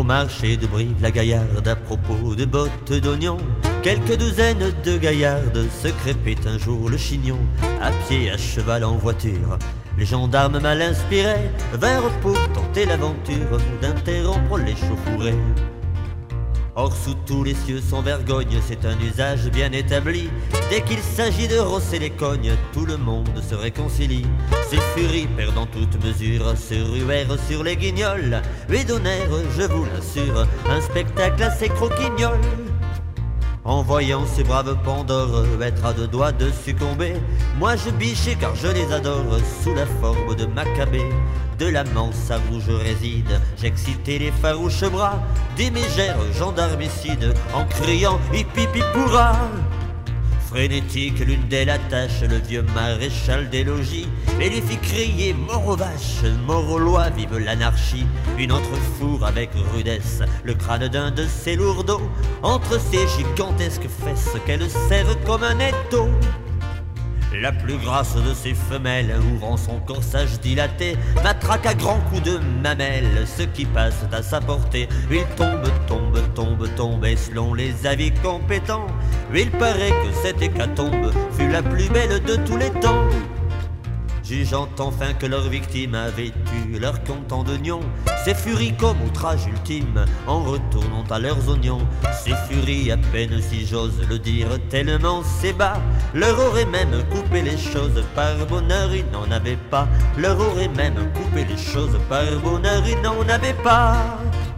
marché de Brive-la-Gaillarde, à propos de bottes d'oignons, quelques douzaines de gaillardes se crépaient un jour le chignon, à pied, à cheval, en voiture. Les gendarmes mal inspirés vinrent pour tenter l'aventure d'interrompre les chauffourées. Or sous tous les cieux sans vergogne, c'est un usage bien établi. Dès qu'il s'agit de rosser les cognes, tout le monde se réconcilie. Ces furies, perdant toute mesure, se ruèrent sur les guignols et donnèrent, je vous l'assure, un spectacle assez croquignol. En voyant ces braves Pandores être à deux doigts de succomber, moi je bichais car je les adore sous la forme de Maccabée. De la Manse à où je réside, j'excitais les farouches bras des mégères gendarmicides en criant hippie pourra. Frénétique, l'une d'elles attache le vieux maréchal des logis et lui fit crier mort aux vaches, mort aux lois, vive l'anarchie. Une autre fourre avec rudesse le crâne d'un de ses lourdeaux entre ses gigantesques fesses qu'elle serre comme un étau. La plus grasse de ses femelles, ouvrant son corsage dilaté, matraque à grands coups de mamelle ceux qui passent à sa portée. Il tombe, et selon les avis compétents, il paraît que cette hécatombe fut la plus belle de tous les temps. Jugeant enfin que leurs victimes avaient eu leur compte d'oignons, ces furies comme outrage ultime en retournant à leurs oignons. Ces furies, à peine si j'ose le dire, tellement c'est bas, leur aurait même coupé les choses, par bonheur ils n'en avaient pas. Leur aurait même coupé les choses, par bonheur ils n'en avaient pas.